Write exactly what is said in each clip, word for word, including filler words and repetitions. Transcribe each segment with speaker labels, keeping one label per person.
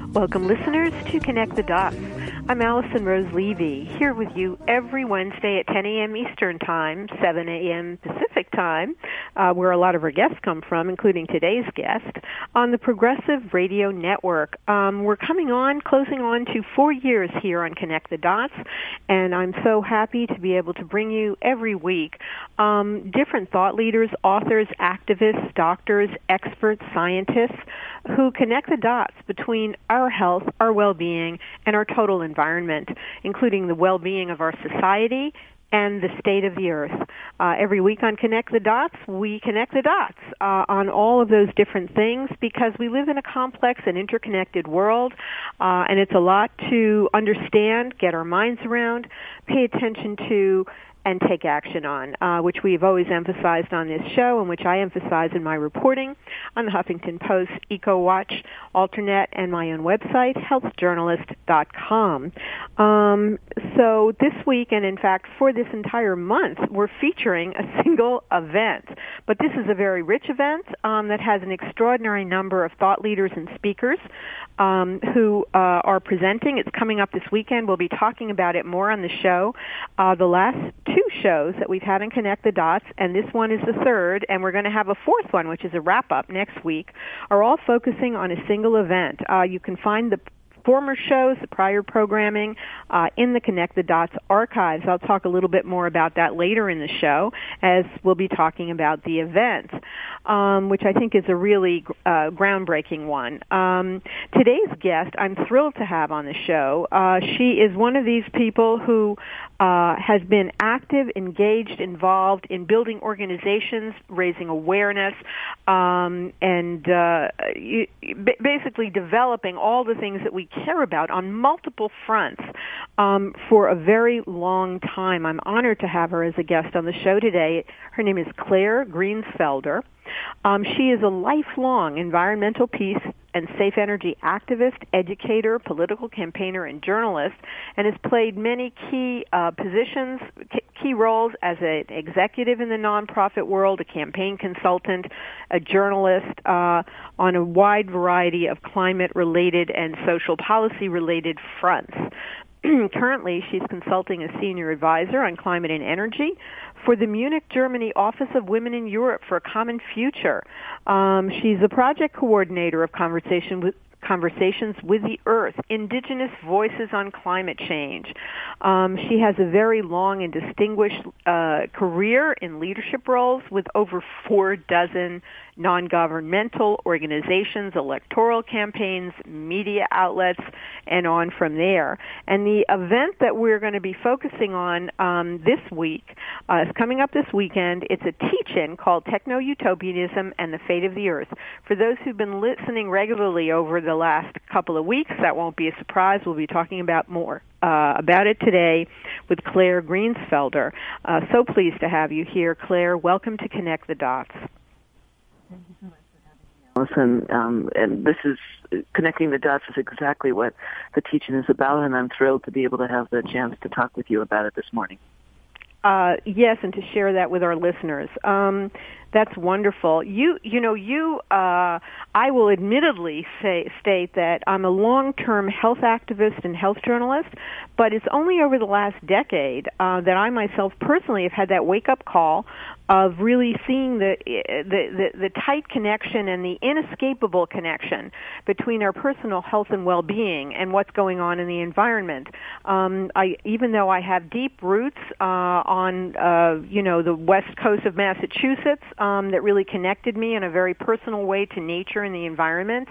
Speaker 1: Welcome, listeners, to Connect the Dots. I'm Allison Rose Levy, here with you every Wednesday at ten a.m. Eastern Time, seven a.m. Pacific Time, uh, where a lot of our guests come from, including today's guest, on the Progressive Radio Network. Um, we're coming on, closing on to four years here on Connect the Dots, and I'm so happy to be able to bring you every week um, different thought leaders, authors, activists, doctors, experts, scientists, who connect the dots between our health, our well-being, and our total environment, including the well-being of our society and the state of the earth. Uh, every week on Connect the Dots, we connect the dots uh, on all of those different things because we live in a complex and interconnected world, uh, and it's a lot to understand, get our minds around, pay attention to, and take action on, uh, which we've always emphasized on this show and which I emphasize in my reporting on the Huffington Post, EcoWatch, Alternet, and my own website, health journalist dot com. Um, so this week, and in fact for this entire month, we're featuring a single event. But this is a very rich event um, that has an extraordinary number of thought leaders and speakers um, who uh, are presenting. It's coming up this weekend. We'll be talking about it more on the show. Uh, the last two shows that we've had in Connect the Dots, and this one is the third, and we're going to have a fourth one, which is a wrap-up next week, are all focusing on a single event. Uh, you can find the former shows, the prior programming, uh, in the Connect the Dots archives. I'll talk a little bit more about that later in the show, as we'll be talking about the event, um, which I think is a really uh, groundbreaking one. Um, today's guest, I'm thrilled to have on the show. Uh, she is one of these people who uh, has been active, engaged, involved in building organizations, raising awareness, um, and uh, you, basically developing all the things that we care about on multiple fronts um, for a very long time. I'm honored to have her as a guest on the show today. Her name is Claire Greensfelder. Um, she is a lifelong environmental peace and safe energy activist, educator, political campaigner, and journalist, and has played many key uh, positions, key roles as an executive in the nonprofit world, a campaign consultant, a journalist uh, on a wide variety of climate-related and social policy-related fronts. Currently, she's consulting as senior advisor on climate and energy for the Munich, Germany Office of Women in Europe for a Common Future. Um, she's a project coordinator of conversation with Conversations with the Earth, Indigenous Voices on Climate Change. Um, she has a very long and distinguished uh, career in leadership roles with over four dozen non-governmental organizations, electoral campaigns, media outlets, and on from there. And the event that we're going to be focusing on um, this week uh, is coming up this weekend. It's a teach-in called Techno-Utopianism and the Fate of the Earth. For those who've been listening regularly over the last couple of weeks, that won't be a surprise. We'll be talking about more. Uh, about it today with Claire Greensfelder. Uh, so pleased to have you here, Claire. Welcome to Connect the Dots.
Speaker 2: Thank you so much for having me, Allison. Um, and this is, connecting the dots is exactly what the teaching is about, and I'm thrilled to be able to have the chance to talk with you about it this morning.
Speaker 1: Uh, yes, and to share that with our listeners. Um, that's wonderful. You, you know, you. Uh, I will admittedly say state that I'm a long-term health activist and health journalist, but it's only over the last decade uh, that I myself personally have had that wake-up call of really seeing the, the the the tight connection and the inescapable connection between our personal health and well-being and what's going on in the environment. Um, I, even though I have deep roots uh, on uh, you know the west coast of Massachusetts, um, that really connected me in a very personal way to nature and the environment.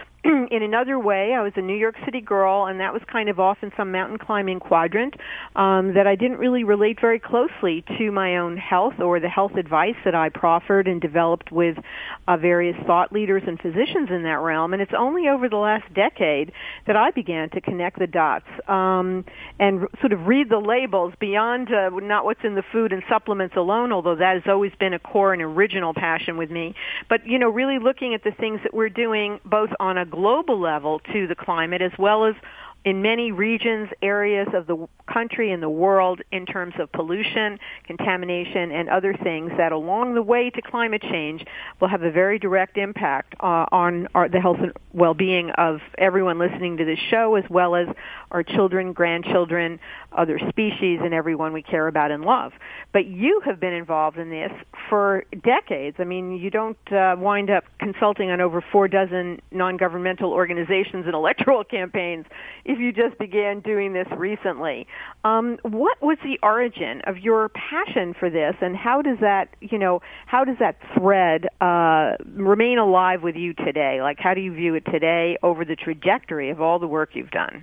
Speaker 1: In another way, I was a New York City girl, and that was kind of off in some mountain climbing quadrant um, that I didn't really relate very closely to my own health or the health advice that I proffered and developed with uh, various thought leaders and physicians in that realm. And it's only over the last decade that I began to connect the dots um, and r- sort of read the labels beyond uh, not what's in the food and supplements alone, although that has always been a core and original passion with me. But, you know, really looking at the things that we're doing both on a global level to the climate as well as in many regions, areas of the country and the world in terms of pollution, contamination, and other things that along the way to climate change will have a very direct impact uh, on our, the health and well-being of everyone listening to this show, as well as our children, grandchildren, other species, and everyone we care about and love. But you have been involved in this for decades. I mean, you don't uh, wind up consulting on over four dozen non-governmental organizations and electoral campaigns if you just began doing this recently. Um, what was the origin of your passion for this, and how does that, you know, how does that thread uh, remain alive with you today? Like, how do you view it today over the trajectory of all the work you've done?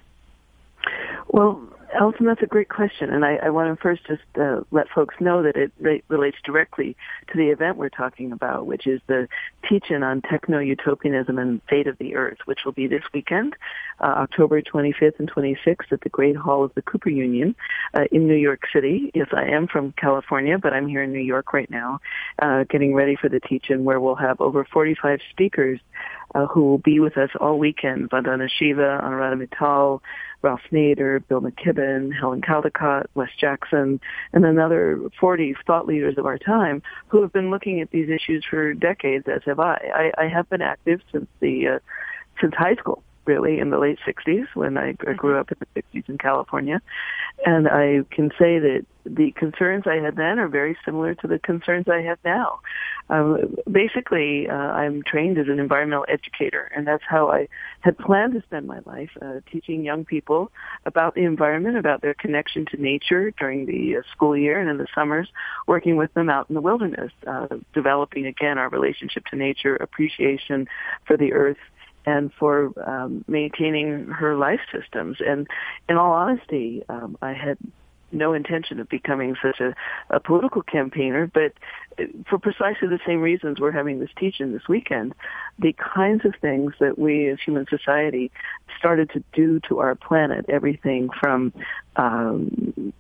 Speaker 2: Well, Alison, that's a great question, and I, I want to first just uh, let folks know that it re- relates directly to the event we're talking about, which is the teach-in on techno-utopianism and fate of the Earth, which will be this weekend, uh, October twenty-fifth and twenty-sixth at the Great Hall of the Cooper Union uh, in New York City. Yes, I am from California, but I'm here in New York right now, uh, getting ready for the teach-in, where we'll have over forty-five speakers uh, who will be with us all weekend: Vandana Shiva, Anuradha Mittal, Ralph Nader, Bill McKibben, Helen Caldecott, Wes Jackson, and another forty thought leaders of our time who have been looking at these issues for decades, as have I. I, I have been active since the uh, since high school, really, in the late sixties, when I grew up in the sixties in California. And I can say that the concerns I had then are very similar to the concerns I have now. Um, basically, uh, I'm trained as an environmental educator, and that's how I had planned to spend my life, uh, teaching young people about the environment, about their connection to nature during the uh, school year and in the summers, working with them out in the wilderness, uh, developing, again, our relationship to nature, appreciation for the earth, and for um, maintaining her life systems. And in all honesty, um, I had no intention of becoming such a, a political campaigner, but for precisely the same reasons we're having this teach-in this weekend, the kinds of things that we as human society started to do to our planet, everything from um,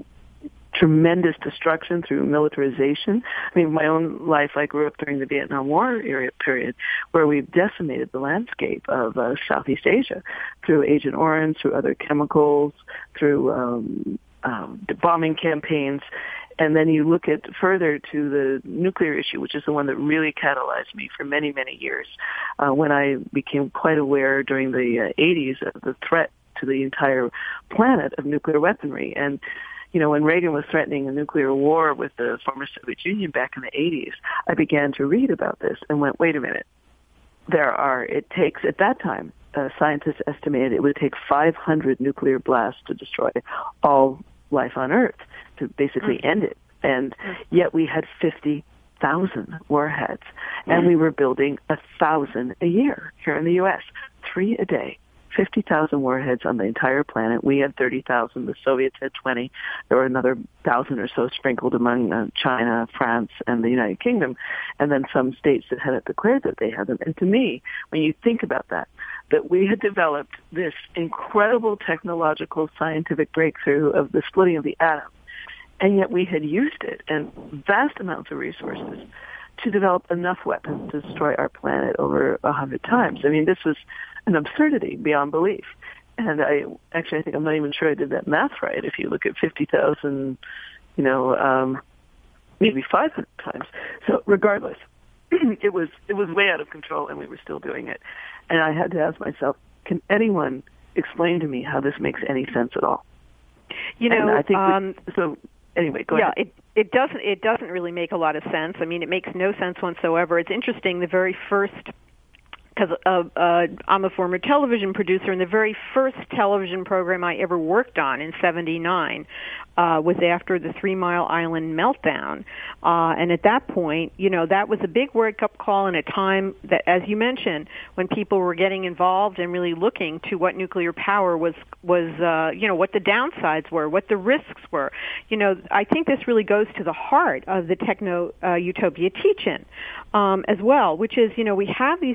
Speaker 2: tremendous destruction through militarization. I mean, my own life, I grew up during the Vietnam War area period, where we've decimated the landscape of uh, Southeast Asia through Agent Orange, through other chemicals, through um, um, bombing campaigns. And then you look at further to the nuclear issue, which is the one that really catalyzed me for many, many years, uh, when I became quite aware during the uh, eighties of the threat to the entire planet of nuclear weaponry. And you know, when Reagan was threatening a nuclear war with the former Soviet Union back in the eighties, I began to read about this and went, wait a minute. There are, it takes, at that time, uh, scientists estimated it would take five hundred nuclear blasts to destroy all life on Earth, to basically mm-hmm. end it. And yet we had fifty thousand warheads, and mm-hmm. we were building a thousand a year here in the U S, three a day. fifty thousand warheads on the entire planet. We had thirty thousand. The Soviets had twenty. There were another thousand or so sprinkled among uh, China, France, and the United Kingdom, and then some states that hadn't declared that they had them. And to me, when you think about that, that we had developed this incredible technological scientific breakthrough of the splitting of the atom, and yet we had used it and vast amounts of resources to develop enough weapons to destroy our planet over a hundred times. I mean, this was an absurdity beyond belief. And I actually, I think I'm not even sure I did that math right. If you look at fifty thousand, you know, um, maybe five hundred times. So regardless, it was it was way out of control, and we were still doing it. And I had to ask myself, can anyone explain to me how this makes any sense at all?
Speaker 1: You know,
Speaker 2: and I think
Speaker 1: um,
Speaker 2: we, so. Anyway, go
Speaker 1: yeah,
Speaker 2: ahead.
Speaker 1: it it doesn't it doesn't really make a lot of sense. I mean, it makes no sense whatsoever. It's interesting. The very first, because uh, uh, I'm a former television producer, and the very first television program I ever worked on in seventy-nine uh, was after the Three Mile Island meltdown. Uh, and at that point, you know, that was a big wake-up call in a time that, as you mentioned, when people were getting involved and really looking to what nuclear power was, was uh, you know, what the downsides were, what the risks were. You know, I think this really goes to the heart of the Techno uh, Utopia teach-in um, as well, which is, you know, we have these technologies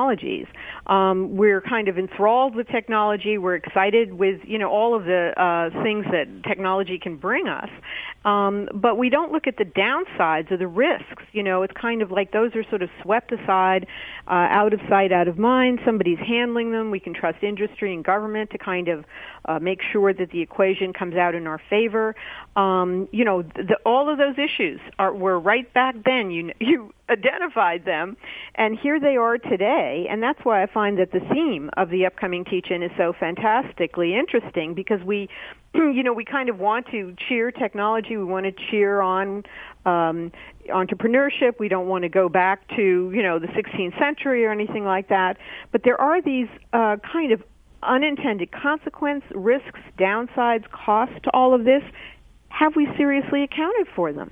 Speaker 1: technologies. Um, we're kind of enthralled with technology. We're excited with, you know, all of the uh, things that technology can bring us. Um, but we don't look at the downsides or the risks. You know, it's kind of like those are sort of swept aside, uh, out of sight, out of mind. Somebody's handling them. We can trust industry and government to kind of uh, make sure that the equation comes out in our favor. Um, you know, the, all of those issues are were right back then. You you identified them, and here they are today. And that's why I find that the theme of the upcoming teach-in is so fantastically interesting, because we, you know, we kind of want to cheer technology. We want to cheer on um, entrepreneurship. We don't want to go back to, you know, the sixteenth century or anything like that. But there are these uh, kind of unintended consequence, risks, downsides, costs to all of this. Have we seriously accounted for them?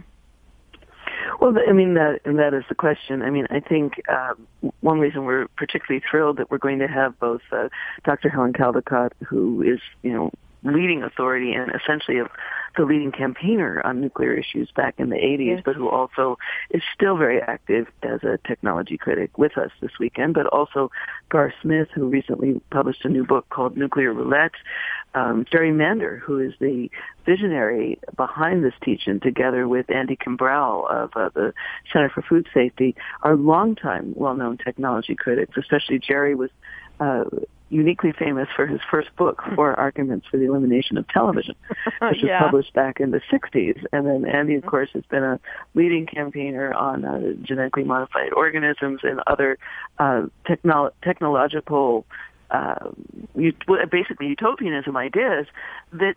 Speaker 2: Well, I mean, that, and that is the question. I mean, I think uh, one reason we're particularly thrilled that we're going to have both uh, Doctor Helen Caldicott, who is, you know, leading authority and essentially a, the leading campaigner on nuclear issues back in the eighties, yes. but who also is still very active as a technology critic with us this weekend, but also Gar Smith, who recently published a new book called Nuclear Roulette, um, Jerry Mander, who is the visionary behind this teach-in, together with Andy Kimbrough of uh, the Center for Food Safety, are longtime well-known technology critics. Especially Jerry was uh, uniquely famous for his first book, Four Arguments for the Elimination of Television, which was yeah. published back in the sixties. And then Andy, of course, has been a leading campaigner on uh, genetically modified organisms and other uh, technolo- technological, uh, basically utopianism ideas that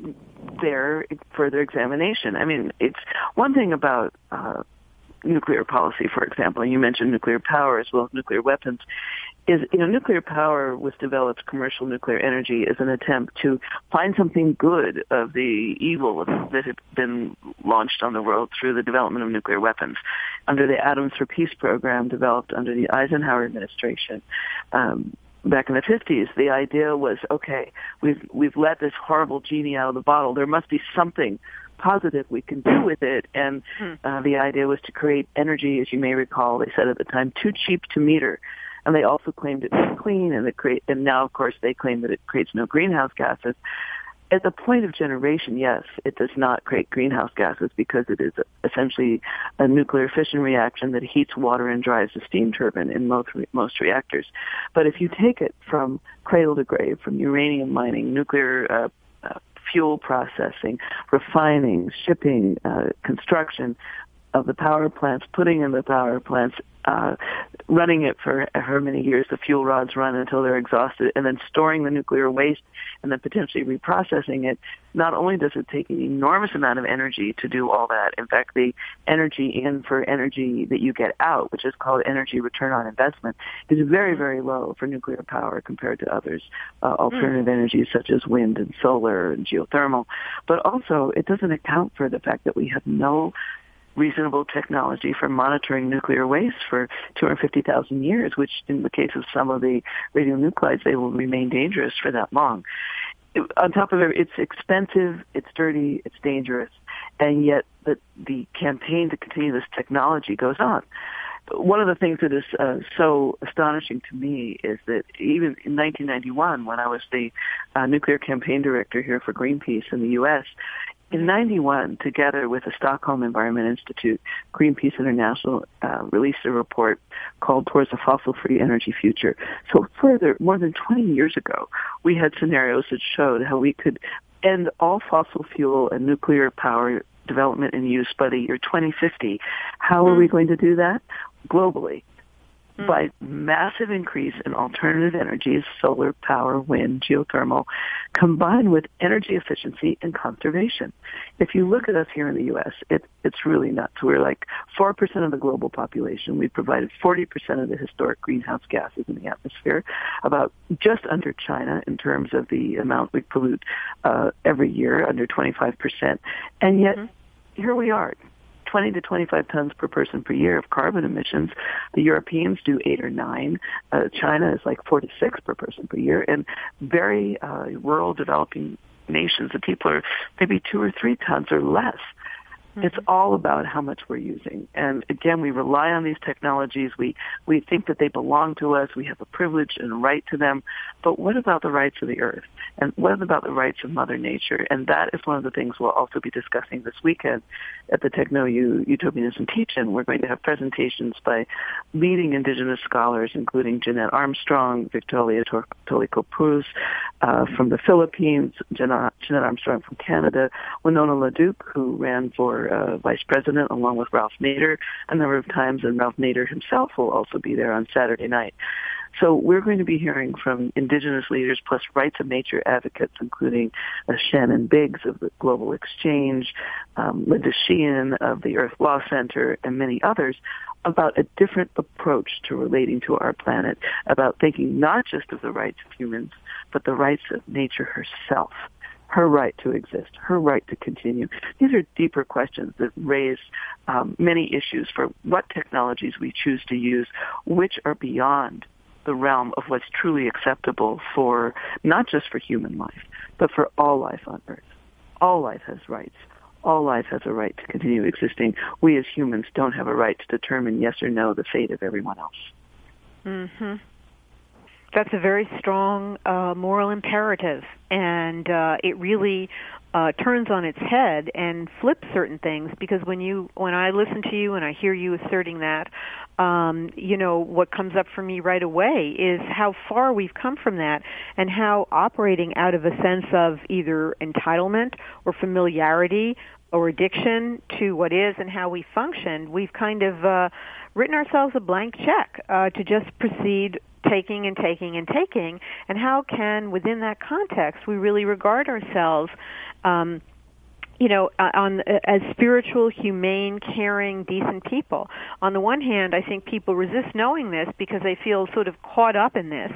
Speaker 2: bear further examination. I mean, it's one thing about uh, nuclear policy, for example, and you mentioned nuclear power as well as nuclear weapons, is, you know, nuclear power was developed, commercial nuclear energy, as an attempt to find something good of the evil that had been launched on the world through the development of nuclear weapons. Under the Atoms for Peace program developed under the Eisenhower administration, um, back in the fifties, the idea was, okay, we've we've let this horrible genie out of the bottle. There must be something positive we can do with it. And uh, the idea was to create energy, as you may recall, they said at the time, too cheap to meter. And they also claimed it was clean, and it create, and now, of course, they claim that it creates no greenhouse gases. At the point of generation, yes, it does not create greenhouse gases because it is essentially a nuclear fission reaction that heats water and drives a steam turbine in most, most reactors. But if you take it from cradle to grave, from uranium mining, nuclear uh, uh, fuel processing, refining, shipping, uh, construction of the power plants, putting in the power plants, uh, running it for however many years the fuel rods run until they're exhausted, and then storing the nuclear waste and then potentially reprocessing it, not only does it take an enormous amount of energy to do all that, in fact, the energy in for energy that you get out, which is called energy return on investment, is very, very low for nuclear power compared to others, uh, alternative mm. energies such as wind and solar and geothermal. But also, it doesn't account for the fact that we have no reasonable technology for monitoring nuclear waste for two hundred fifty thousand years, which in the case of some of the radionuclides, they will remain dangerous for that long. It, on top of it, it's expensive, it's dirty, it's dangerous, and yet the, the campaign to continue this technology goes on. One of the things that is uh, so astonishing to me is that even in nineteen ninety-one, when I was the uh, nuclear campaign director here for Greenpeace in the U S, in ninety-one, together with the Stockholm Environment Institute, Greenpeace International uh, released a report called Towards a Fossil-Free Energy Future. So further, more than twenty years ago, we had scenarios that showed how we could end all fossil fuel and nuclear power development and use by the year twenty fifty. How mm. are we going to do that? Globally. Mm. By massive increase in alternative energies, solar power, wind, geothermal, combined with energy efficiency and conservation. If you look at us here in the U S, it, it's really nuts. We're like four percent of the global population. We've provided forty percent of the historic greenhouse gases in the atmosphere, about just under China in terms of the amount we pollute uh, every year, under twenty-five percent. And yet, mm-hmm. here we are. twenty to twenty-five tons per person per year of carbon emissions. The Europeans do eight or nine. Uh, China is like four to six per person per year. And very uh, rural developing nations, the people are maybe two or three tons or less. It's all about how much we're using. And again, we rely on these technologies. We, we think that they belong to us. We have a privilege and a right to them. But what about the rights of the earth? And what about the rights of Mother Nature? And that is one of the things we'll also be discussing this weekend at the Techno-Utopianism Teach-In. We're going to have presentations by leading indigenous scholars, including Jeanette Armstrong, Victoria Tolicopoulos uh, from the Philippines, Jeanette Armstrong from Canada, Winona LaDuke, who ran for uh, vice president along with Ralph Nader a number of times, and Ralph Nader himself will also be there on Saturday night. So we're going to be hearing from indigenous leaders plus rights of nature advocates, including uh, Shannon Biggs of the Global Exchange, um, Linda Sheehan of the Earth Law Center, and many others, about a different approach to relating to our planet, about thinking not just of the rights of humans, but the rights of nature herself. Her right to exist, her right to continue. These are deeper questions that raise um, many issues for what technologies we choose to use, which are beyond the realm of what's truly acceptable for, not just for human life, but for all life on Earth. All life has rights. All life has a right to continue existing. We as humans don't have a right to determine yes or no the fate of everyone else.
Speaker 1: Mm-hmm. That's a very strong uh, moral imperative, and uh, it really uh, turns on its head and flips certain things. Because when you, when I listen to you and I hear you asserting that, um, you know, what comes up for me right away is how far we've come from that, and how operating out of a sense of either entitlement or familiarity or addiction to what is and how we function, we've kind of uh, written ourselves a blank check uh, to just proceed taking and taking and taking. And how can, within that context, we really regard ourselves um, you know, uh, on uh, as spiritual, humane, caring, decent people. On the one hand, I think people resist knowing this because they feel sort of caught up in this.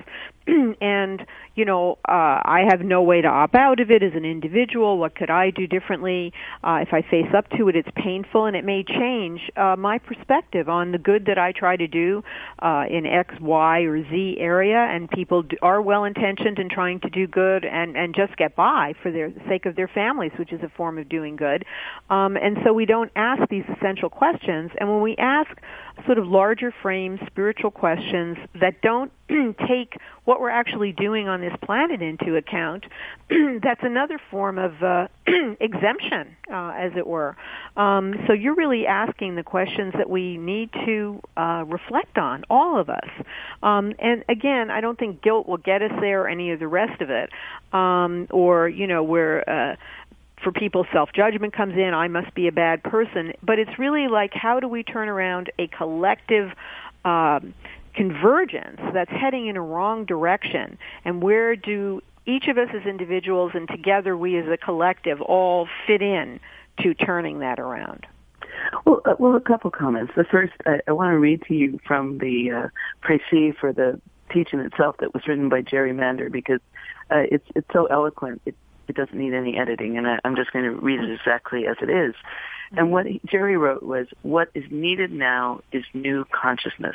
Speaker 1: And, you know, uh, I have no way to opt out of it as an individual. What could I do differently? Uh, if I face up to it, it's painful, and it may change uh, my perspective on the good that I try to do uh, in X, Y, or Z area. And people do, are well-intentioned in trying to do good and, and just get by for the sake of their families, which is a form of doing good. Um, and so we don't ask these essential questions. And when we ask sort of larger frame spiritual questions that don't take what we're actually doing on this planet into account, that's another form of uh, exemption, uh, as it were. Um, so you're really asking the questions that we need to uh, reflect on, all of us. Um, and again, I don't think guilt will get us there or any of the rest of it. Um, or, you know, where uh, for people self-judgment comes in, I must be a bad person. But it's really like, how do we turn around a collective um, convergence that's heading in a wrong direction, and where do each of us as individuals and together we as a collective all fit in to turning that around?
Speaker 2: Well, uh, well, a couple comments. The first, I, I want to read to you from the uh, précis for the teaching itself that was written by Jerry Mander, because uh, it's it's so eloquent. It it doesn't need any editing, and I, I'm just going to read it exactly as it is. And what he, Jerry wrote was, what is needed now is new consciousness.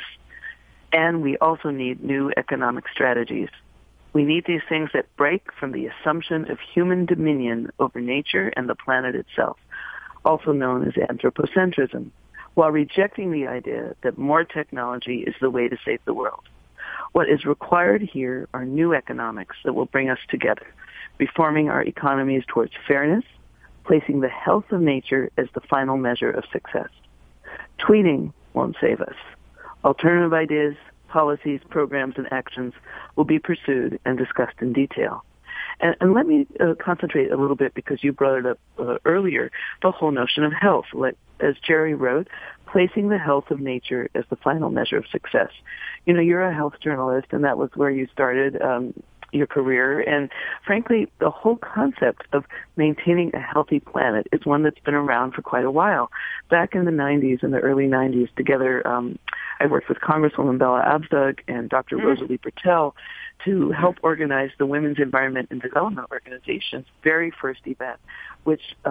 Speaker 2: And we also need new economic strategies. We need these things that break from the assumption of human dominion over nature and the planet itself, also known as anthropocentrism, while rejecting the idea that more technology is the way to save the world. What is required here are new economics that will bring us together, reforming our economies towards fairness, placing the health of nature as the final measure of success. Tweeting won't save us. Alternative ideas, policies, programs, and actions will be pursued and discussed in detail. And, and let me uh, concentrate a little bit, because you brought it up uh, earlier, the whole notion of health. Like, as Jerry wrote, placing the health of nature as the final measure of success. You know, you're a health journalist, and that was where you started um, your career. And frankly, the whole concept of maintaining a healthy planet is one that's been around for quite a while. Back in the nineties, in the early nineties, together, um, I worked with Congresswoman Bella Abzug and Doctor Mm-hmm. Rosalie Bertell to help organize the Women's Environment and Development Organization's very first event, which uh,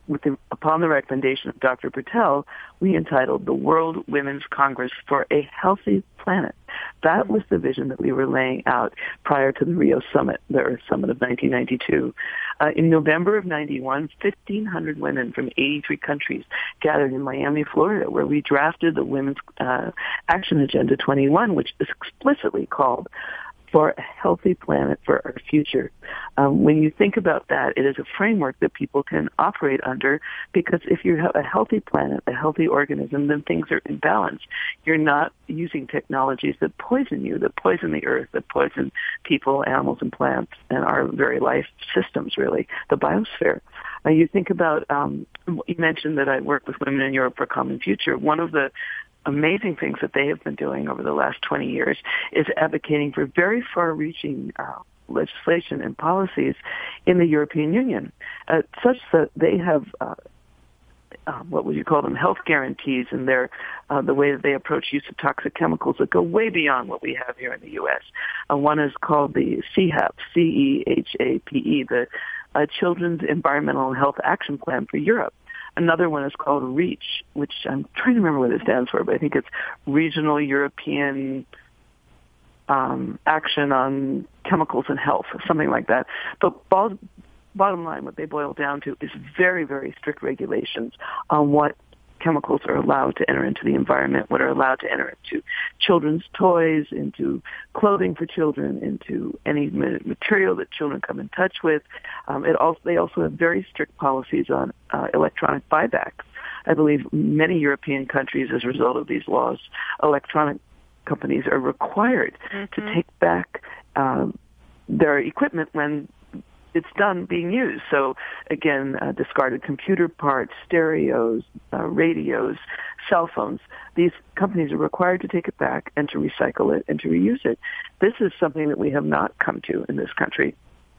Speaker 2: with the, upon the recommendation of Doctor Patel, we entitled the World Women's Congress for a Healthy Planet. That was the vision that we were laying out prior to the Rio Summit, the Earth Summit of nineteen ninety-two. Uh, in November of ninety-one, fifteen hundred women from eighty-three countries gathered in Miami, Florida, where we drafted the Women's uh, Action Agenda twenty-one, which is explicitly called for a healthy planet for our future. Um, when you think about that, it is a framework that people can operate under, because if you have a healthy planet, a healthy organism, then things are in balance. You're not using technologies that poison you, that poison the earth, that poison people, animals, and plants, and our very life systems, really, the biosphere. Uh, you think about, um, you mentioned that I work with Women in Europe for a Common Future. One of the amazing things that they have been doing over the last twenty years is advocating for very far-reaching uh, legislation and policies in the European Union, uh, such that they have, uh, uh, what would you call them, health guarantees in their, uh, the way that they approach use of toxic chemicals that go way beyond what we have here in the U S. Uh, one is called the C HAP, C E H A P E, the uh, Children's Environmental and Health Action Plan for Europe. Another one is called REACH, which I'm trying to remember what it stands for, but I think it's Regional European um, Action on Chemicals and Health, or something like that. But bo- bottom line, what they boil down to is very, very strict regulations on what chemicals are allowed to enter into the environment, what are allowed to enter into children's toys, into clothing for children, into any material that children come in touch with. Um, it also, they also have very strict policies on uh, electronic buybacks. I believe many European countries, as a result of these laws, electronic companies are required mm-hmm. to take back um, their equipment when it's done being used. So again, uh, discarded computer parts, stereos, uh, radios, cell phones. These companies are required to take it back and to recycle it and to reuse it. This is something that we have not come to in this country.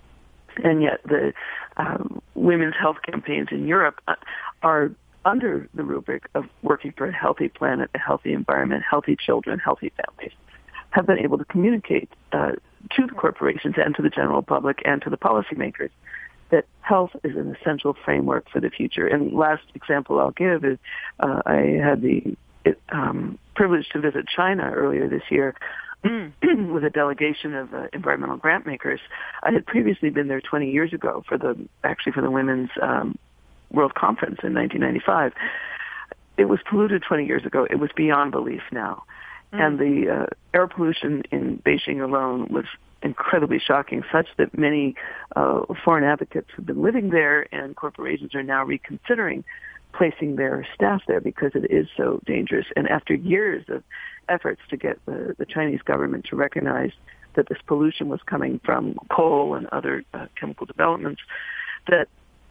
Speaker 2: And yet the um, women's health campaigns in Europe are under the rubric of working for a healthy planet, a healthy environment, healthy children, healthy families, have been able to communicate uh, to the corporations and to the general public and to the policymakers that health is an essential framework for the future. And last example I'll give is uh, I had the um, privilege to visit China earlier this year with a delegation of uh, environmental grant makers. I had previously been there twenty years ago for the actually for the Women's um, World Conference in nineteen ninety-five. It was polluted twenty years ago. It was beyond belief now. And the uh, air pollution in Beijing alone was incredibly shocking, such that many uh, foreign advocates have been living there, and corporations are now reconsidering placing their staff there because it is so dangerous. And after years of efforts to get the, the Chinese government to recognize that this pollution was coming from coal and other uh, chemical developments, that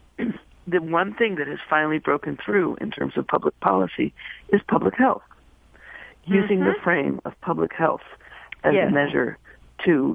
Speaker 2: the one thing that has finally broken through in terms of public policy is public health. Using mm-hmm. the frame of public health as yes. a measure to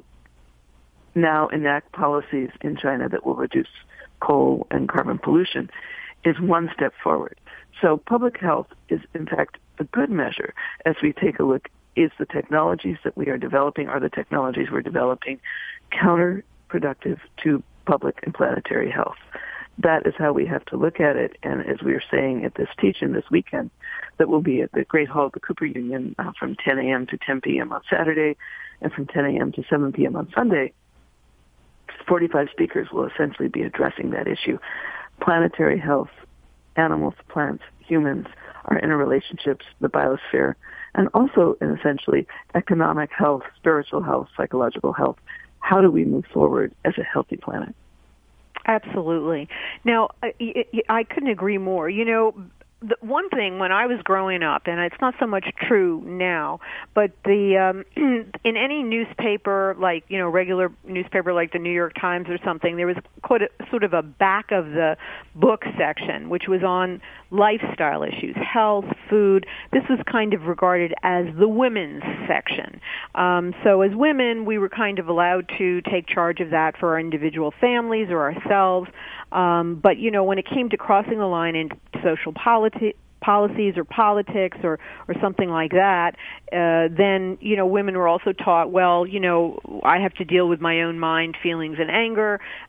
Speaker 2: now enact policies in China that will reduce coal and carbon pollution is one step forward. So public health is, in fact, a good measure as we take a look. Is the technologies that we are developing, are the technologies we're developing counterproductive to public and planetary health? That is how we have to look at it. And as we were saying at this teach-in this weekend, that will be at the Great Hall of the Cooper Union uh, from ten a.m. to ten p.m. on Saturday and from ten a.m. to seven p.m. on Sunday, forty-five speakers will essentially be addressing that issue. Planetary health, animals, plants, humans, our interrelationships, the biosphere, and also, and essentially, economic health, spiritual health, psychological health. How do we move forward as a healthy planet?
Speaker 1: Absolutely. Now, I, I couldn't agree more. You know, the one thing when I was growing up, and it's not so much true now, but the um, in any newspaper, like, you know, regular newspaper like the New York Times or something, there was quite a, sort of a back of the book section, which was on lifestyle issues, health, food. This was kind of regarded as the women's section. Um, so as women, we were kind of allowed to take charge of that for our individual families or ourselves. Um, but, you know, when it came to crossing the line into social politi- policies or politics or, or something like that, uh, then, you know, women were also taught, well, you know, I have to deal with my own mind, feelings, and anger.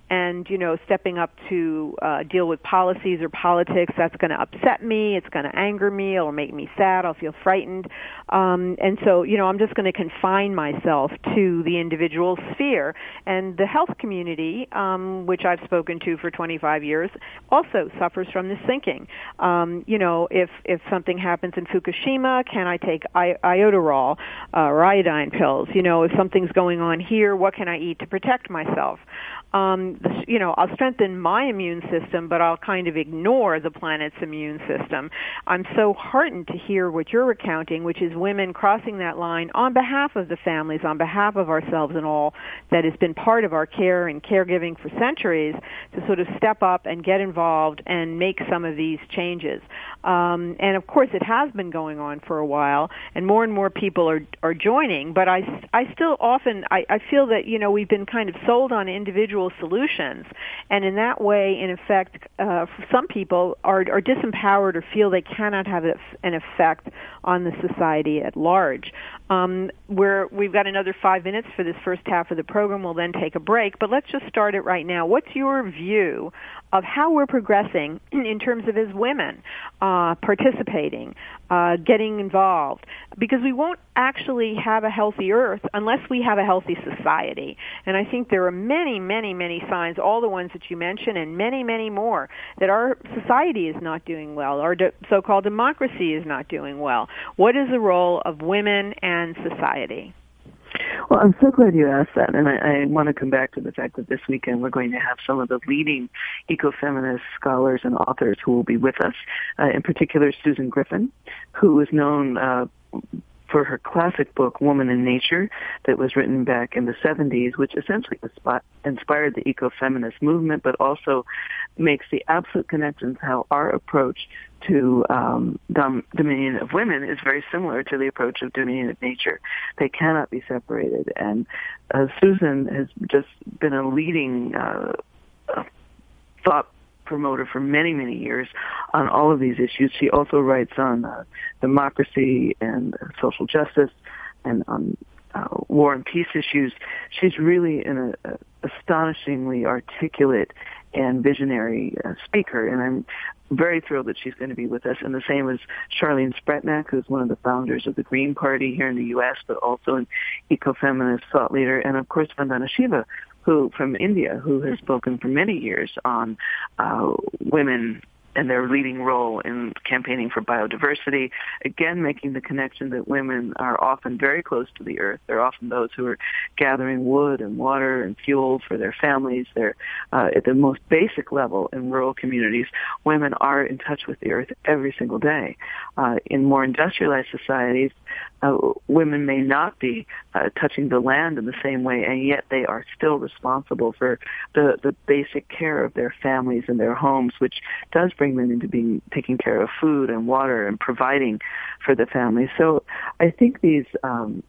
Speaker 1: and, you know, stepping up to uh, deal with policies or politics, that's going to upset me, it's going to anger me, it'll make me sad, I'll feel frightened. Um, and so, you know, I'm just going to confine myself to the individual sphere. And the health community, um, which I've spoken to for twenty-five years, also suffers from this thinking. Um, you know, if, if something happens in Fukushima, can I take I- iodoral uh, or iodine pills? You know, if something's going on here, what can I eat to protect myself? Um, you know, I'll strengthen my immune system, but I'll kind of ignore the planet's immune system. I'm so heartened to hear what you're recounting, which is women crossing that line on behalf of the families, on behalf of ourselves and all that has been part of our care and caregiving for centuries, to sort of step up and get involved and make some of these changes. Um, and, of course, it has been going on for a while, and more and more people are are joining, but I, I still often, I, I feel that, you know, we've been kind of sold on individual solutions, and in that way, in effect, uh, some people are, are disempowered or feel they cannot have an effect on the society at large. Um, we're, we've got another five minutes for this first half of the program. We'll then take a break, but let's just start it right now. What's your view of how we're progressing in terms of as women uh, participating, uh, getting involved? Because we won't actually have a healthy earth unless we have a healthy society. And I think there are many, many, many signs, all the ones that you mentioned, and many, many more, that our society is not doing well, our de- so-called democracy is not doing well. What is the role of women and society?
Speaker 2: Well, I'm so glad you asked that, and I, I want to come back to the fact that this weekend we're going to have some of the leading ecofeminist scholars and authors who will be with us, uh, in particular Susan Griffin, who is known uh, for her classic book, Woman in Nature, that was written back in the seventies, which essentially inspired the ecofeminist movement, but also makes the absolute connections how our approach to um, dom- dominion of women is very similar to the approach of dominion of nature. They cannot be separated. And uh, Susan has just been a leading uh, uh, thought promoter for many, many years on all of these issues. She also writes on uh, democracy and uh, social justice and on uh, war and peace issues. She's really an uh, astonishingly articulate and visionary uh, speaker, and I'm very thrilled that she's going to be with us. And the same as Charlene Spretnak, who's one of the founders of the Green Party here in the U S, but also an ecofeminist thought leader, and of course Vandana Shiva, who from India, who has spoken for many years on uh, women and their leading role in campaigning for biodiversity, again making the connection that women are often very close to the earth. They're often those who are gathering wood and water and fuel for their families. They're uh, at the most basic level in rural communities. Women are in touch with the earth every single day. Uh, in more industrialized societies, uh, women may not be uh, touching the land in the same way, and yet they are still responsible for the, the basic care of their families and their homes, which does bring them into being taking care of food and water and providing for the family. So I think these um,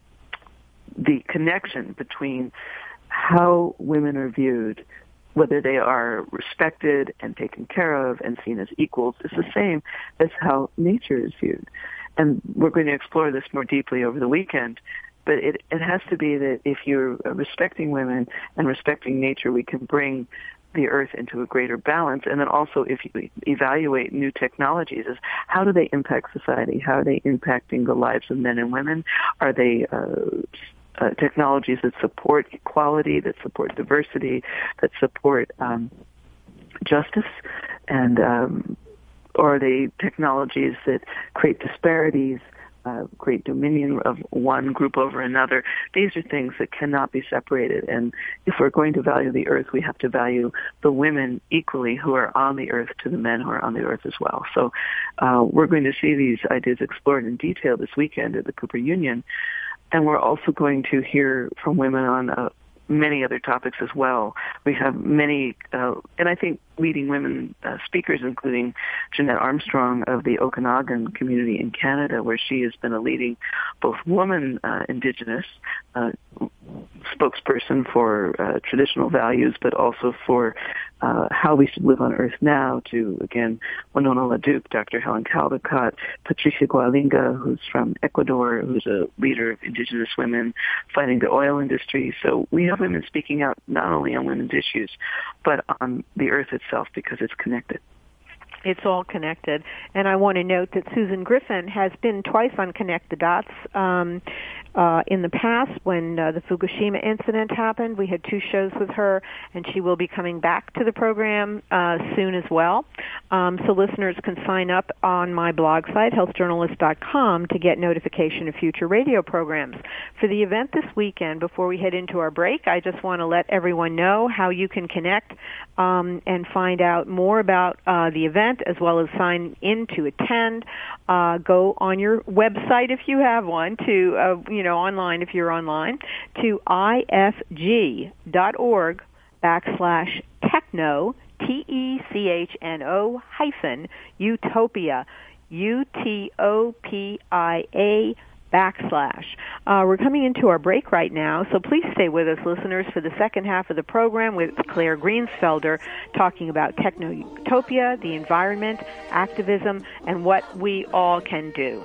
Speaker 2: the connection between how women are viewed, whether they are respected and taken care of and seen as equals, is the same as how nature is viewed. And we're going to explore this more deeply over the weekend. But it, it has to be that if you're respecting women and respecting nature, we can bring the earth into a greater balance. And then also, if you evaluate new technologies, is how do they impact society? How are they impacting the lives of men and women? Are they uh, uh, technologies that support equality, that support diversity, that support um, justice? And um, or are they technologies that create disparities, Uh, create dominion of one group over another? These are things that cannot be separated. And if we're going to value the earth, we have to value the women equally who are on the earth to the men who are on the earth as well. So uh, we're going to see these ideas explored in detail this weekend at the Cooper Union. And we're also going to hear from women on uh, many other topics as well. We have many, uh, and I think leading women uh, speakers, including Jeanette Armstrong of the Okanagan community in Canada, where she has been a leading both woman uh, Indigenous uh, spokesperson for uh, traditional values, but also for uh, how we should live on Earth now, to, again, Winona LaDuke, Doctor Helen Caldicott, Patricia Gualinga, who's from Ecuador, who's a leader of Indigenous women fighting the oil industry. So we have women speaking out not only on women's issues, but on the Earth itself, because it's connected.
Speaker 1: It's all connected. And I want to note that Susan Griffin has been twice on Connect the Dots. Um, uh, in the past, when uh, the Fukushima incident happened, we had two shows with her, and she will be coming back to the program uh, soon as well. Um, so listeners can sign up on my blog site, health journalist dot com, to get notification of future radio programs. For the event this weekend, before we head into our break, I just want to let everyone know how you can connect um, and find out more about uh, the event, as well as sign in to attend. Uh, go on your website if you have one, to uh, you know online if you're online, to ifg dot org backslash techno, T E C H N O hyphen utopia, U T O P I A backslash. Uh, we're coming into our break right now, so please stay with us, listeners, for the second half of the program with Claire Greensfelder talking about techno-utopia, the environment, activism, and what we all can do.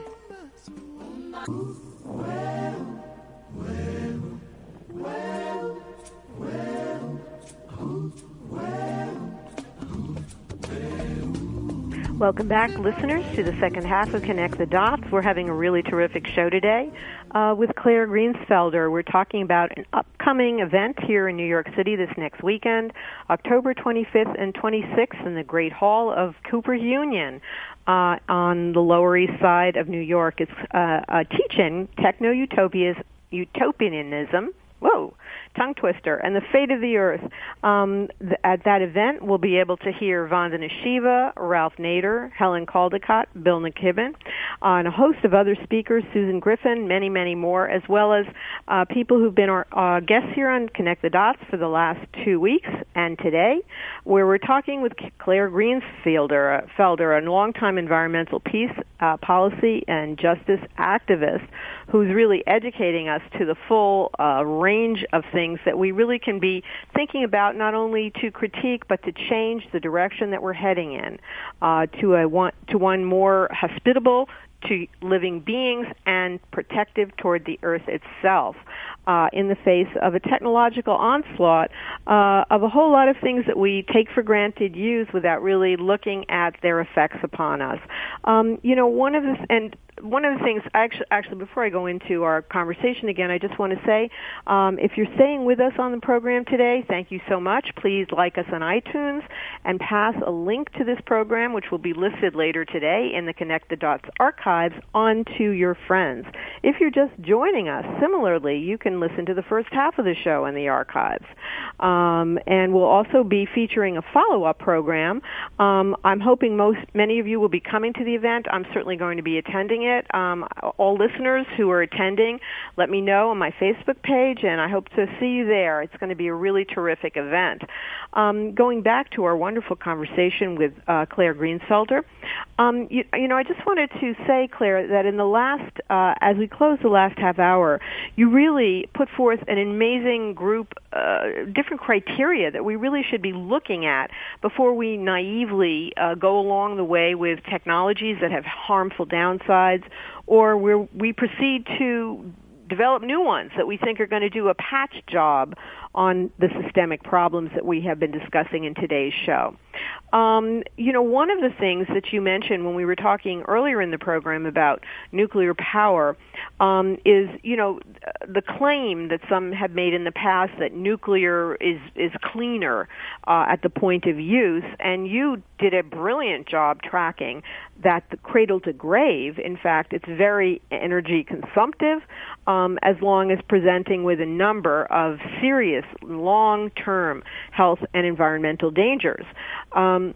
Speaker 1: Welcome back, listeners, to the second half of Connect the Dots. We're having a really terrific show today uh, with Claire Greensfelder. We're talking about an upcoming event here in New York City this next weekend, October twenty-fifth and twenty-sixth, in the Great Hall of Cooper's Union uh, on the Lower East Side of New York. It's uh, a teach-in, Techno-Utopia's Utopianism. Whoa, tongue twister, and the fate of the Earth. Um, th- at that event, we'll be able to hear Vandana Shiva, Ralph Nader, Helen Caldicott, Bill McKibben, uh, and a host of other speakers, Susan Griffin, many, many more, as well as uh, people who've been our uh, guests here on Connect the Dots for the last two weeks and today, where we're talking with Claire Greensfelder, uh, Felder, a longtime environmental peace, uh, policy, and justice activist, who's really educating us to the full uh, range of things that we really can be thinking about, not only to critique but to change the direction that we're heading in, uh, to a one to one more hospitable to living beings and protective toward the earth itself, uh, in the face of a technological onslaught uh, of a whole lot of things that we take for granted, use without really looking at their effects upon us. Um, you know, one of the and one of the things, actually, actually, before I go into our conversation again, I just want to say, um, if you're staying with us on the program today, thank you so much. Please like us on iTunes and pass a link to this program, which will be listed later today in the Connect the Dots archives, on to your friends. If you're just joining us, similarly, you can listen to the first half of the show in the archives. Um, and we'll also be featuring a follow-up program. Um, I'm hoping most, many of you will be coming to the event. I'm certainly going to be attending it. Um, all listeners who are attending, let me know on my Facebook page, and I hope to see you there. It's going to be a really terrific event. Um, going back to our wonderful conversation with uh, Claire Greensfelder, um, you, you know, I just wanted to say, Claire, that in the last, uh, as we close the last half hour, you really put forth an amazing group, uh, different criteria that we really should be looking at before we naively uh, go along the way with technologies that have harmful downsides, or where we proceed to develop new ones that we think are going to do a patch job on the systemic problems that we have been discussing in today's show. Um, you know, one of the things that you mentioned when we were talking earlier in the program about nuclear power um, is, you know, the claim that some have made in the past that nuclear is, is cleaner uh, at the point of use, and you did a brilliant job tracking that the cradle to grave, in fact, it's very energy consumptive, um, as long as presenting with a number of serious long-term health and environmental dangers. Um,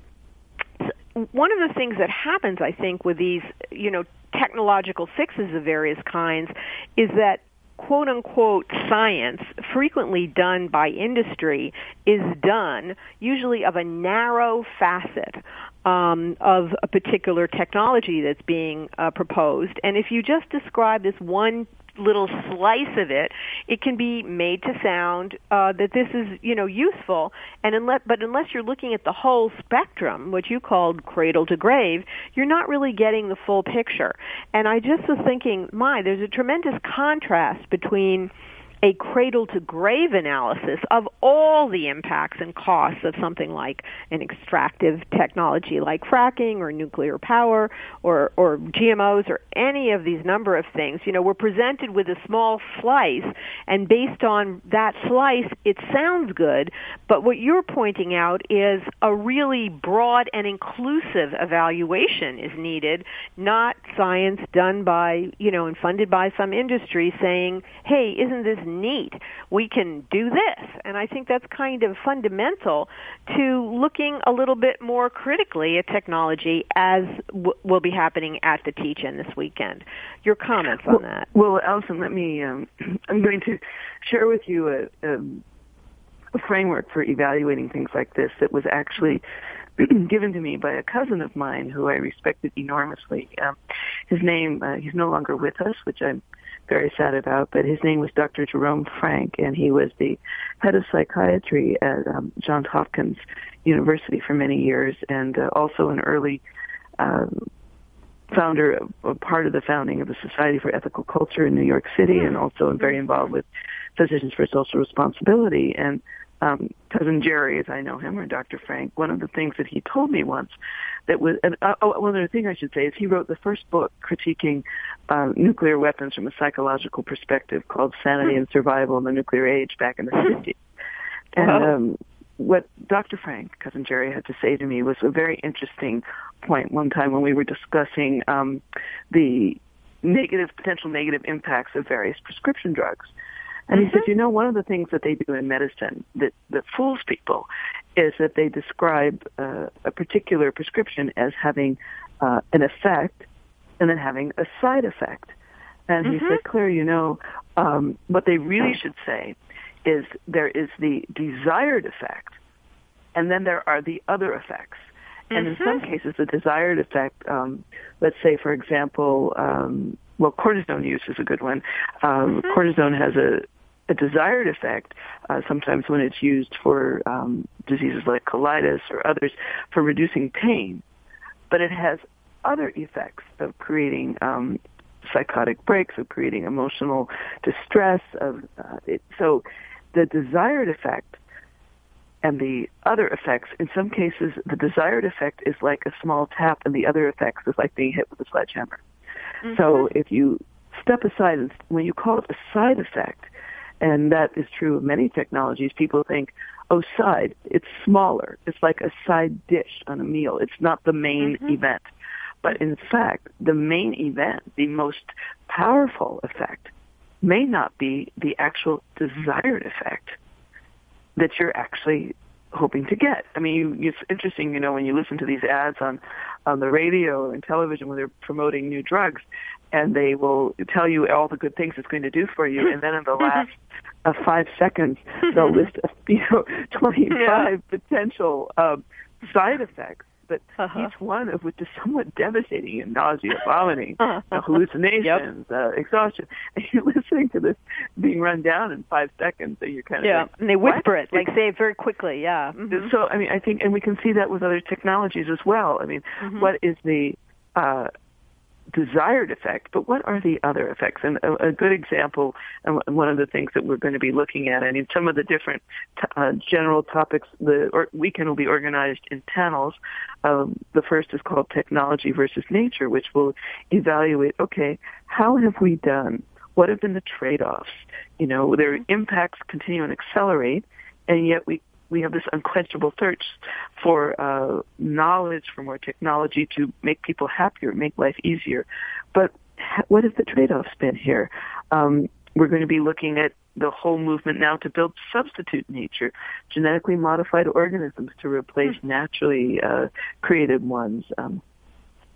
Speaker 1: one of the things that happens, I think, with these, you know, technological fixes of various kinds is that quote-unquote science, frequently done by industry, is done usually of a narrow facet um, of a particular technology that's being uh, proposed. And if you just describe this one little slice of it, it can be made to sound uh, that this is, you know, useful. And unless, but unless you're looking at the whole spectrum, what you called cradle to grave, you're not really getting the full picture. And I just was thinking, my, there's a tremendous contrast between a cradle-to-grave analysis of all the impacts and costs of something like an extractive technology like fracking or nuclear power or, or G M Os or any of these number of things. You know, we're presented with a small slice, and based on that slice, it sounds good, but what you're pointing out is a really broad and inclusive evaluation is needed, not science done by, you know, and funded by some industry saying, hey, isn't this neat? We can do this. And I think that's kind of fundamental to looking a little bit more critically at technology, as w- will be happening at the Teach-In this weekend. Your comments on
Speaker 2: well,
Speaker 1: that?
Speaker 2: Well, Allison, let me, um, I'm going to share with you a, a, a framework for evaluating things like this that was actually given to me by a cousin of mine who I respected enormously. Um, his name, uh, he's no longer with us, which I'm very sad about, but his name was Doctor Jerome Frank, and he was the head of psychiatry at um, Johns Hopkins University for many years, and uh, also an early um, founder, a part of the founding of the Society for Ethical Culture in New York City, and also very involved with Physicians for Social Responsibility. And um, Cousin Jerry, as I know him, or Doctor Frank, one of the things that he told me once that was, and, uh, oh, one other thing I should say is he wrote the first book critiquing uh, nuclear weapons from a psychological perspective called Sanity and Survival in the Nuclear Age back in the fifties. And um, what Doctor Frank, Cousin Jerry, had to say to me was a very interesting point one time when we were discussing um, the negative, potential negative impacts of various prescription drugs. And he mm-hmm. said, you know, one of the things that they do in medicine that, that fools people is that they describe uh, a particular prescription as having uh, an effect and then having a side effect. And mm-hmm. he said, Claire, you know, um, what they really should say is there is the desired effect, and then there are the other effects. And mm-hmm. in some cases, the desired effect, um, let's say, for example, um, well, cortisone use is a good one. Um, mm-hmm. Cortisone has a a desired effect, uh, sometimes when it's used for um, diseases like colitis or others, for reducing pain. But it has other effects of creating um, psychotic breaks, of creating emotional distress. Of uh, it. So the desired effect and the other effects, in some cases, the desired effect is like a small tap, and the other effects is like being hit with a sledgehammer. Mm-hmm. So if you step aside, and when you call it a side effect, and that is true of many technologies, people think, oh, side, it's smaller. It's like a side dish on a meal. It's not the main mm-hmm. event. But in fact, the main event, the most powerful effect, may not be the actual desired effect that you're actually hoping to get. I mean, you, it's interesting, you know, when you listen to these ads on, on the radio and television when they're promoting new drugs, and they will tell you all the good things it's going to do for you, and then in the last uh, five seconds, they'll list, you know, twenty-five yeah. potential um, side effects, but uh-huh. each one of which is somewhat devastating and nausea, vomiting, uh-huh. uh, hallucinations, yep. uh, exhaustion. And you're listening to this being run down in five seconds, and you're kind of
Speaker 1: yeah,
Speaker 2: like,
Speaker 1: and they whisper
Speaker 2: what?
Speaker 1: it, like say it very quickly, yeah. Mm-hmm.
Speaker 2: So, I mean, I think, and we can see that with other technologies as well. I mean, mm-hmm. what is the uh, desired effect, but what are the other effects? And a, a good example, and one of the things that we're going to be looking at, I mean, some of the different uh, general topics, the or, weekend will be organized in panels. Um, the first is called Technology versus Nature, which will evaluate, okay, how have we done? What have been the trade-offs? You know, their impacts continue and accelerate, and yet we we have this unquenchable thirst for uh, knowledge, for more technology to make people happier, make life easier. But ha- what has the trade-offs been here? Um, we're going to be looking at the whole movement now to build substitute nature, genetically modified organisms to replace naturally uh, created ones. Um,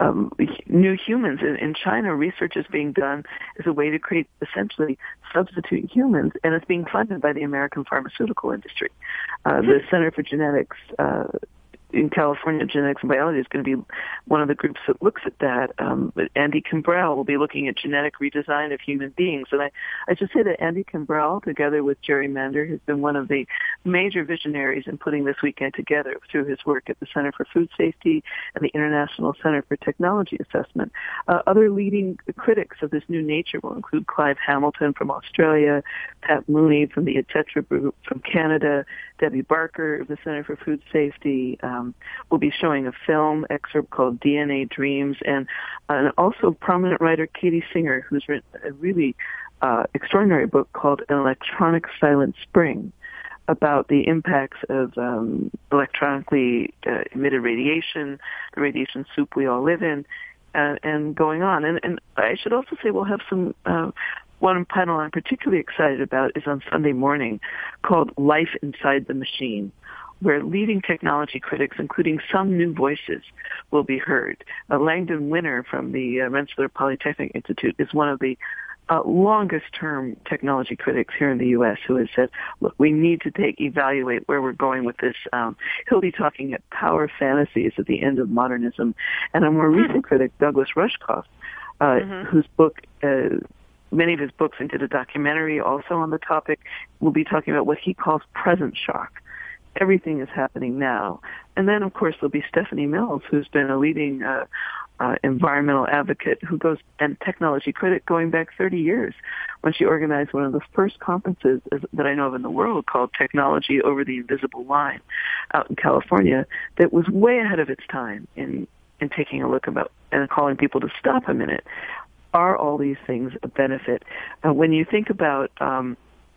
Speaker 2: um, new humans. In, in China, research is being done as a way to create essentially substitute humans, and it's being funded by the American pharmaceutical industry. Uh, the Center for Genetics uh, in California, Genetics and Biology, is going to be one of the groups that looks at that. Um, but Andy Kimbrell will be looking at genetic redesign of human beings. And I, I should say that Andy Kimbrell, together with Jerry Mander, has been one of the major visionaries in putting this weekend together through his work at the Center for Food Safety and the International Center for Technology Assessment. Uh, other leading critics of this new nature will include Clive Hamilton from Australia, Pat Mooney from the Etetra Group from Canada, Debbie Barker of the Center for Food Safety. Um, we'll be showing a film excerpt called D N A Dreams, and, uh, and also prominent writer Katie Singer, who's written a really uh, extraordinary book called An Electronic Silent Spring, about the impacts of um, electronically uh, emitted radiation, the radiation soup we all live in, uh, and going on. And, and I should also say we'll have some, uh, one panel I'm particularly excited about is on Sunday morning called Life Inside the Machine, where leading technology critics, including some new voices, will be heard. Uh, Langdon Winner from the uh, Rensselaer Polytechnic Institute is one of the uh, longest-term technology critics here in the U S who has said, look, we need to take, evaluate where we're going with this. Um, he'll be talking at Power Fantasies at the End of Modernism. And a more recent critic, Douglas Rushkoff, uh, mm-hmm. whose book, uh, many of his books, and did a documentary also on the topic, will be talking about what he calls present shock. Everything is happening now. And then, of course, there'll be Stephanie Mills, who's been a leading uh, uh, environmental advocate who goes and technology critic going back thirty years when she organized one of the first conferences that I know of in the world called Technology Over the Invisible Line out in California that was way ahead of its time in, in taking a look about and calling people to stop a minute. Are all these things a benefit? Uh, when you think about um,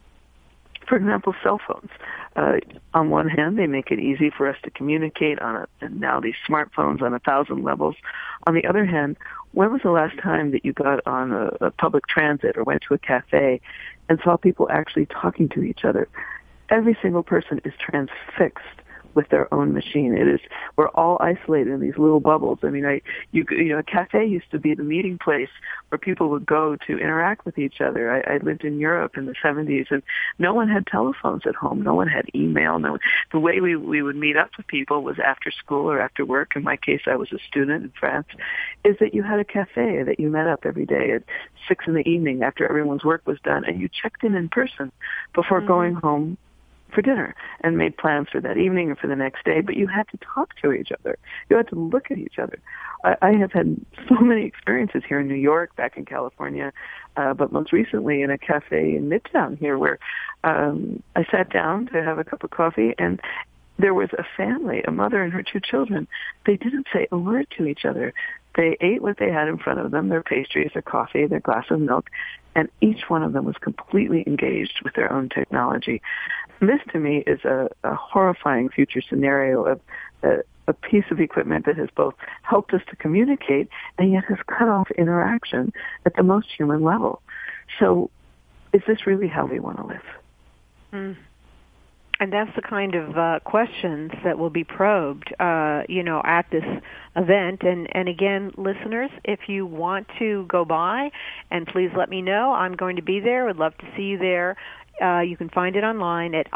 Speaker 2: for example, cell phones. Uh, on one hand, they make it easy for us to communicate on a, and now these smartphones on a thousand levels. On the other hand, when was the last time that you got on a, a public transit or went to a cafe and saw people actually talking to each other? Every single person is transfixed with their own machine. It is, we're all isolated in these little bubbles. I mean, I, you, you know, a cafe used to be the meeting place where people would go to interact with each other. I, I lived in Europe in the seventies, and no one had telephones at home. No one had email. No, the way we, we would meet up with people was after school or after work. In my case, I was a student in France, is that you had a cafe that you met up every day at six in the evening after everyone's work was done, and you checked in in person before mm-hmm. going home for dinner and made plans for that evening or for the next day, but you had to talk to each other. You had to look at each other. I, I have had so many experiences here in New York, back in California, uh, but most recently in a cafe in Midtown here where um, I sat down to have a cup of coffee, and there was a family, a mother and her two children. They didn't say a word to each other. They ate what they had in front of them, their pastries, their coffee, their glass of milk, and each one of them was completely engaged with their own technology. This, to me, is a, a horrifying future scenario of a, a piece of equipment that has both helped us to communicate and yet has cut off interaction at the most human level. So is this really how we want to live?
Speaker 1: Mm. And that's the kind of uh, questions that will be probed, uh, you know, at this event. And, and again, listeners, if you want to go by, and please let me know, I'm going to be there. Would love to see you there. Uh, you can find it online at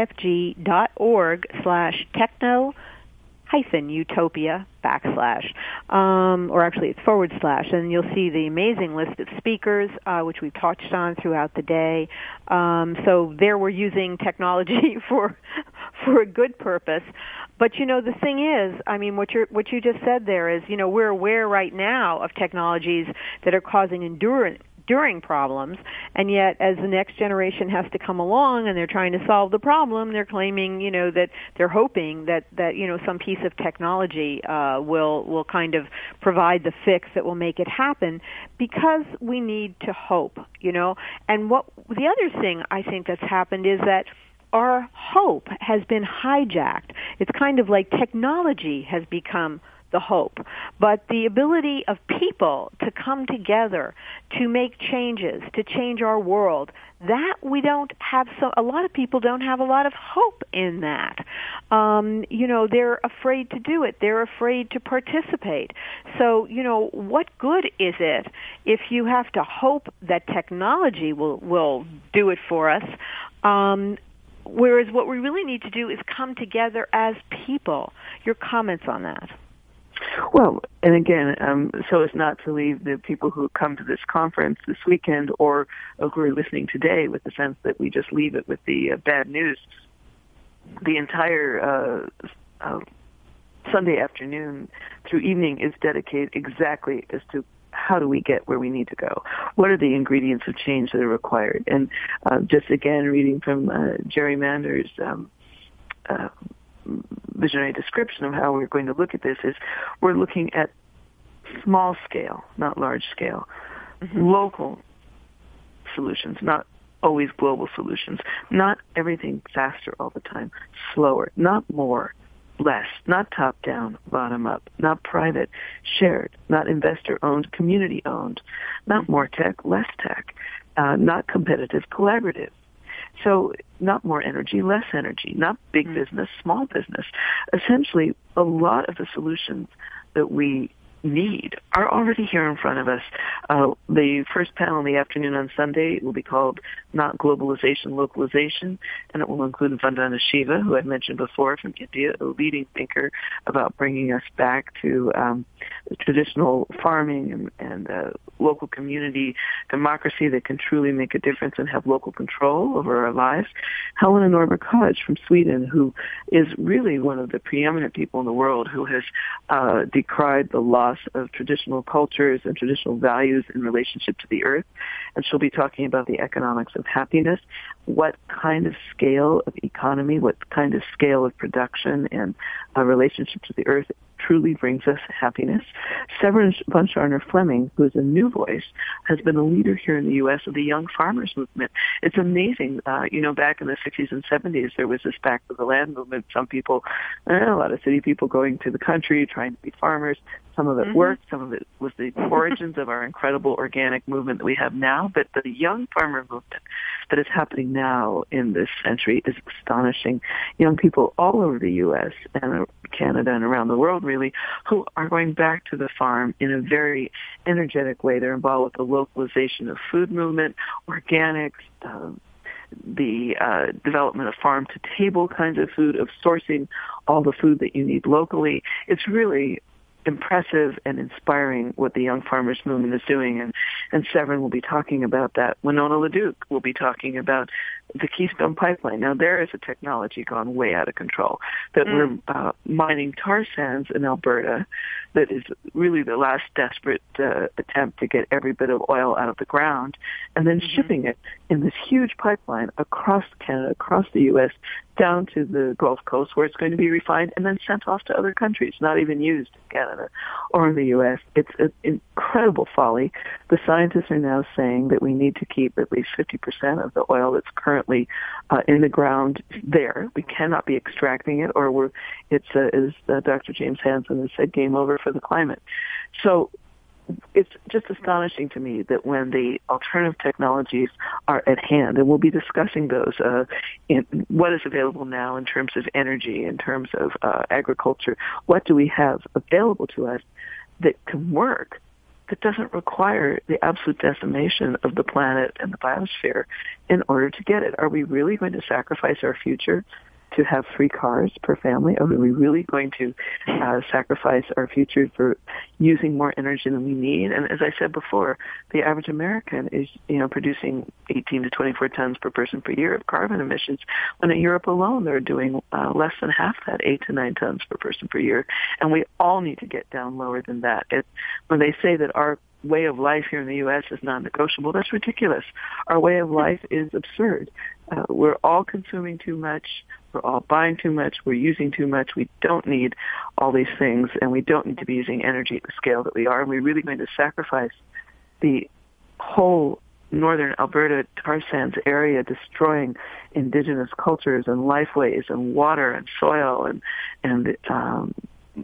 Speaker 1: ifg.org slash techno hyphen utopia backslash, um, or actually it's forward slash, and you'll see the amazing list of speakers, uh, which we've touched on throughout the day. Um, so there we're using technology for for a good purpose. But, you know, the thing is, I mean, what you what you just said there is, you know, we're aware right now of technologies that are causing endurance during problems, and yet as the next generation has to come along and they're trying to solve the problem, they're claiming, you know, that they're hoping that, that you know, some piece of technology uh, will will kind of provide the fix that will make it happen, because we need to hope, you know. And what the other thing I think that's happened is that our hope has been hijacked. It's kind of like technology has become the the hope, but the ability of people to come together to make changes, to change our world, that we don't have. So a lot of people don't have a lot of hope in that. Um, you know, they're afraid to do it. They're afraid to participate. So, you know, what good is it if you have to hope that technology will, will do it for us? Um, whereas what we really need to do is come together as people. Your comments on that?
Speaker 2: Well, and again, um, so as not to leave the people who come to this conference this weekend or who are listening today with the sense that we just leave it with the uh, bad news, the entire uh, uh, Sunday afternoon through evening is dedicated exactly as to how do we get where we need to go? What are the ingredients of change that are required? And uh, just again, reading from uh, Jerry Mander's um, uh, visionary description of how we're going to look at this is we're looking at small scale, not large scale, mm-hmm. local solutions, not always global solutions, not everything faster all the time, slower, not more, less, not top down, bottom up, not private, shared, not investor owned, community owned, not more tech, less tech, uh, not competitive, collaborative. So not more energy, less energy, not big mm-hmm. business, small business. Essentially, a lot of the solutions that we need are already here in front of us. Uh, the first panel in the afternoon on Sunday will be called Not Globalization, Localization, and it will include Vandana Shiva, who I mentioned before from India, a leading thinker about bringing us back to um, traditional farming and, and uh, local community democracy that can truly make a difference and have local control over our lives. Helena Norberg Hodge from Sweden, who is really one of the preeminent people in the world who has uh, decried the loss of traditional cultures and traditional values in relationship to the earth. And she'll be talking about the economics of happiness, what kind of scale of economy, what kind of scale of production and uh, relationship to the earth truly brings us happiness. Severin von Scharner-Fleming, who is a new voice, has been a leader here in the U S of the Young Farmers Movement. It's amazing. Uh, you know, back in the sixties and seventies, there was this Back to the Land movement. Some people, eh, a lot of city people going to the country, trying to be farmers. Some of it mm-hmm. worked. Some of it was the origins of our incredible organic movement that we have now. But the young farmer movement that is happening now in this century is astonishing. Young people all over the U S and Canada and around the world, really, who are going back to the farm in a very energetic way. They're involved with the localization of food movement, organics, um, the uh, development of farm-to-table kinds of food, of sourcing all the food that you need locally. It's really impressive and inspiring what the Young Farmers Movement is doing, and, and Severin will be talking about that. Winona LaDuke will be talking about the Keystone Pipeline. Now, there is a technology gone way out of control, that mm. we're uh, mining tar sands in Alberta that is really the last desperate uh, attempt to get every bit of oil out of the ground, and then mm-hmm. shipping it in this huge pipeline across Canada, across the U S, down to the Gulf Coast, where it's going to be refined and then sent off to other countries, not even used in Canada or in the U S. It's an incredible folly. The scientists are now saying that we need to keep at least fifty percent of the oil that's currently uh, in the ground there. We cannot be extracting it, or we're, it's, uh, as uh, Doctor James Hansen has said, game over for the climate. So it's just astonishing to me that when the alternative technologies are at hand, and we'll be discussing those, uh, in what is available now in terms of energy, in terms of uh, agriculture, what do we have available to us that can work, that doesn't require the absolute decimation of the planet and the biosphere in order to get it? Are we really going to sacrifice our future to have free cars per family? Are we really going to uh, sacrifice our future for using more energy than we need? And as I said before, the average American is, you know, producing eighteen to twenty-four tons per person per year of carbon emissions, when in Europe alone they're doing uh, less than half that, eight to nine tons per person per year. And we all need to get down lower than that. It, when they say that our way of life here in the U S is non-negotiable, that's ridiculous. Our way of life is absurd. Uh, we're all consuming too much. We're all buying too much. We're using too much. We don't need all these things, and we don't need to be using energy at the scale that we are. And we're really going to sacrifice the whole northern Alberta tar sands area, destroying indigenous cultures and lifeways and water and soil and and um,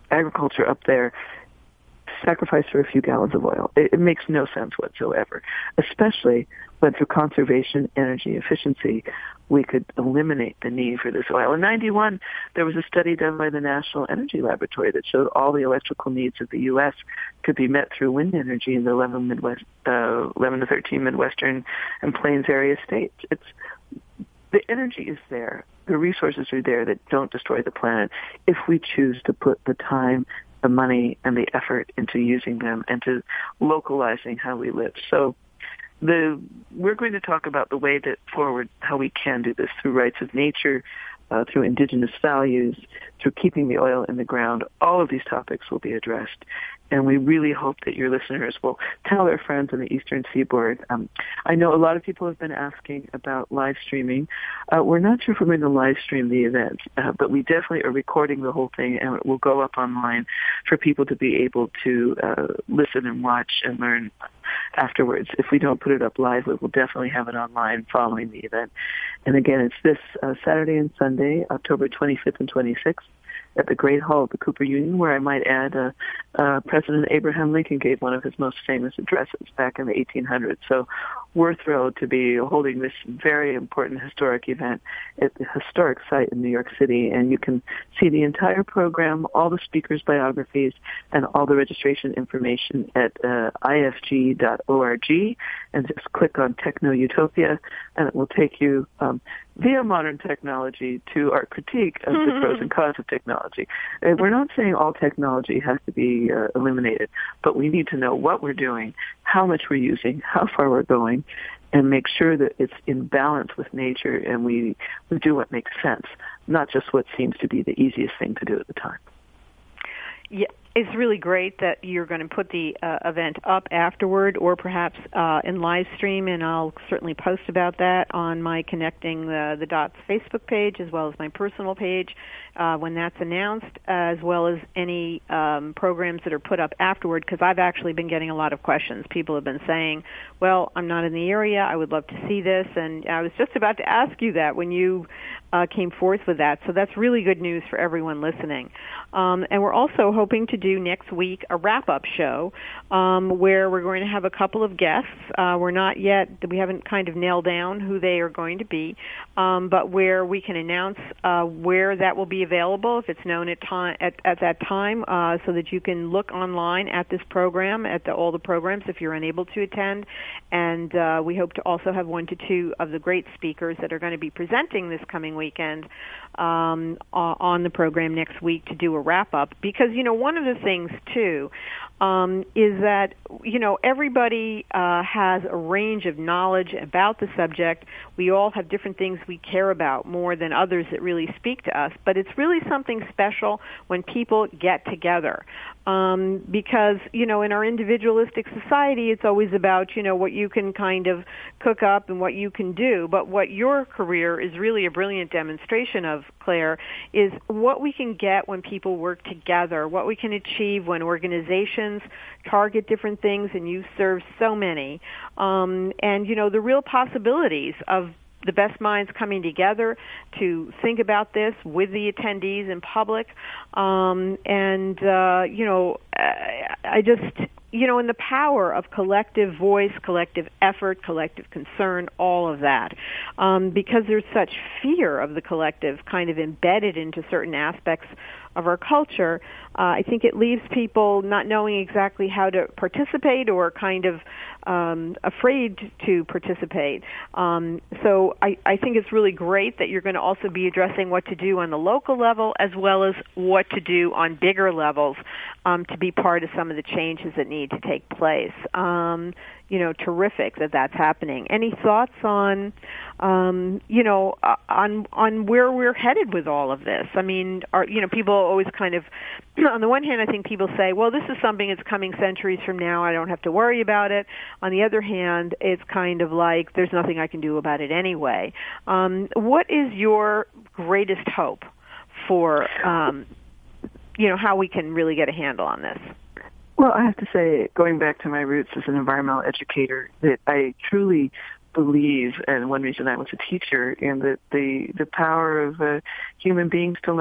Speaker 2: agriculture up there sacrifice for a few gallons of oil. It, it makes no sense whatsoever, especially when through conservation, energy efficiency, we could eliminate the need for this oil. In ninety-one, there was a study done by the National Energy Laboratory that showed all the electrical needs of the U S could be met through wind energy in the eleven, Midwest, uh, eleven to thirteen Midwestern and Plains area states. It's the energy is there. The resources are there that don't destroy the planet if we choose to put the time, the money, and the effort into using them and to localizing how we live. So the we're going to talk about the way that forward, how we can do this through rights of nature, uh, through indigenous values, through keeping the oil in the ground. All of these topics will be addressed. And we really hope that your listeners will tell their friends on the Eastern Seaboard. Um, I know a lot of people have been asking about live streaming. Uh, we're not sure if we're going to live stream the event, uh, but we definitely are recording the whole thing, and it will go up online for people to be able to uh, listen and watch and learn afterwards. If we don't put it up live, we will definitely have it online following the event. And again, it's this uh, Saturday and Sunday, October twenty-fifth and twenty-sixth. At the Great Hall of the Cooper Union, where I might add uh, uh, President Abraham Lincoln gave one of his most famous addresses back in the eighteen hundreds. So we're thrilled to be holding this very important historic event at the historic site in New York City. And you can see the entire program, all the speakers' biographies, and all the registration information at uh, I F G dot org. And just click on Techno Utopia, and it will take you um, via modern technology to our critique of the pros and cons of technology. And we're not saying all technology has to be uh, eliminated, but we need to know what we're doing, how much we're using, how far we're going, and make sure that it's in balance with nature and we, we do what makes sense, not just what seems to be the easiest thing to do at the time.
Speaker 1: Yeah, it's really great that you're going to put the uh, event up afterward or perhaps uh, in live stream, and I'll certainly post about that on my Connecting the, the Dots Facebook page as well as my personal page uh, when that's announced, as well as any um, programs that are put up afterward, because I've actually been getting a lot of questions. People have been saying, well, I'm not in the area, I would love to see this, and I was just about to ask you that when you uh, came forth with that, so that's really good news for everyone listening. Um, and we're also hoping to do next week a wrap-up show um, where we're going to have a couple of guests. Uh, we're not yet, we haven't kind of nailed down who they are going to be, um, but where we can announce uh, where that will be available if it's known at, time, at, at that time uh, so that you can look online at this program, at the, all the programs if you're unable to attend. And uh, we hope to also have one to two of the great speakers that are going to be presenting this coming weekend um, on the program next week to do a wrap-up. Because, you know, one of the things, too, um, is that, you know, everybody uh, has a range of knowledge about the subject. We all have different things we care about more than others that really speak to us. But it's really something special when people get together. Um, because, you know, in our individualistic society, it's always about, you know, what you can kind of cook up and what you can do. But what your career is really a brilliant demonstration of, Claire, is what we can get when people work together, what we can achieve when organizations target different things, and you serve so many. Um, and, you know, the real possibilities of the best minds coming together to think about this with the attendees in public. Um, and, uh, you know, I, I just, you know, in the power of collective voice, collective effort, collective concern, all of that. Um, because there's such fear of the collective kind of embedded into certain aspects of our culture, uh, I think it leaves people not knowing exactly how to participate or kind of um, afraid to participate. Um, so I, I think it's really great that you're going to also be addressing what to do on the local level as well as what to do on bigger levels um, to be part of some of the changes that need to take place. Um, you know, terrific that that's happening. Any thoughts on, um, you know, uh, on on where we're headed with all of this? I mean, are, you know, people always kind of, on the one hand, I think people say, well, this is something that's coming centuries from now. I don't have to worry about it. On the other hand, it's kind of like there's nothing I can do about it anyway. Um, what is your greatest hope for, um, you know, how we can really get a handle on this?
Speaker 2: Well, I have to say, going back to my roots as an environmental educator, that I truly believe, and one reason I was a teacher, in the the, the power of uh, human beings to learn.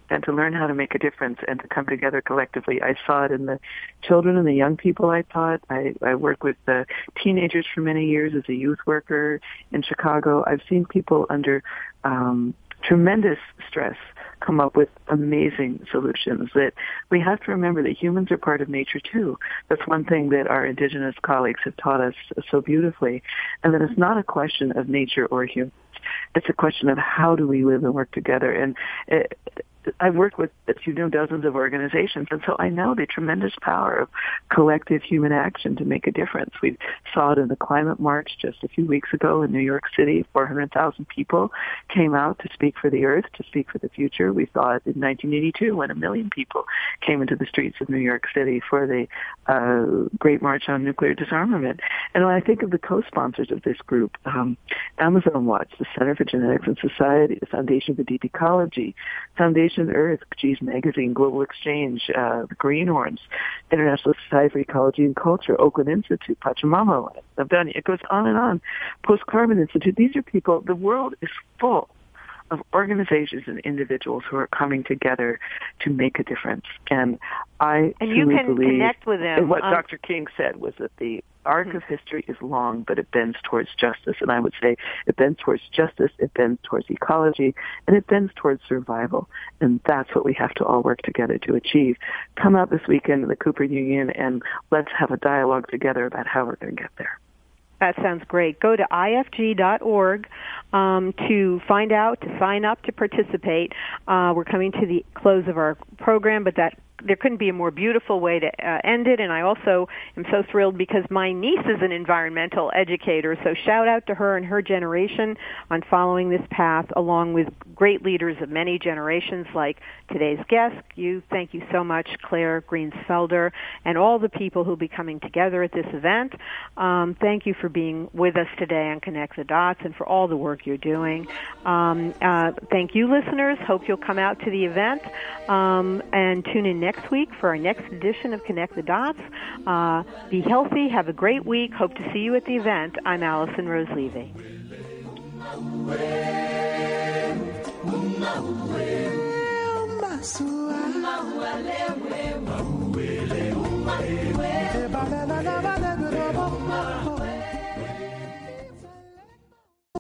Speaker 2: and to learn how to make a difference and to come together collectively. I saw it in the children and the young people I taught. I, I worked with the teenagers for many years as a youth worker in Chicago. I've seen people under um, tremendous stress come up with amazing solutions. That we have to remember that humans are part of nature too. That's one thing that our indigenous colleagues have taught us so beautifully, and that it's not a question of nature or humans. It's a question of how do we live and work together. And it, I've worked with, as you know, dozens of organizations, and so I know the tremendous power of collective human action to make a difference. We saw it in the Climate March just a few weeks ago in New York City. four hundred thousand people came out to speak for the earth, to speak for the future. We saw it in nineteen eighty-two when a million people came into the streets of New York City for the uh, Great March on Nuclear Disarmament. And when I think of the co-sponsors of this group, um, Amazon Watch, the Center for Genetics and Society, the Foundation for Deep Ecology, Foundation Earth, Geez Magazine, Global Exchange, uh, the Greenhorns, International Society for Ecology and Culture, Oakland Institute, Pachamama, I've done it. It goes on and on. Post-Carbon Institute. These are people, the world is full of organizations and individuals who are coming together to make a difference. And I
Speaker 1: and
Speaker 2: truly
Speaker 1: you can
Speaker 2: believe
Speaker 1: connect with them.
Speaker 2: what
Speaker 1: um,
Speaker 2: Doctor King said was that the arc of history is long, but it bends towards justice. And I would say it bends towards justice, it bends towards ecology, and it bends towards survival. And that's what we have to all work together to achieve. Come out this weekend to the Cooper Union, and let's have a dialogue together about how we're going to get there.
Speaker 1: That sounds great. Go to I F G dot org um, to find out, to sign up, to participate. Uh, we're coming to the close of our program, but that there couldn't be a more beautiful way to uh, end it, and I also am so thrilled because my niece is an environmental educator, so shout out to her and her generation on following this path, along with great leaders of many generations like today's guest. You, thank you so much, Claire Greensfelder, and all the people who will be coming together at this event. Um, thank you for being with us today on Connect the Dots and for all the work you're doing. Um, uh, thank you, listeners. Hope you'll come out to the event um, and tune in next week for our next edition of Connect the Dots. Uh, be healthy. Have a great week. Hope to see you at the event. I'm Allison Rose Levy.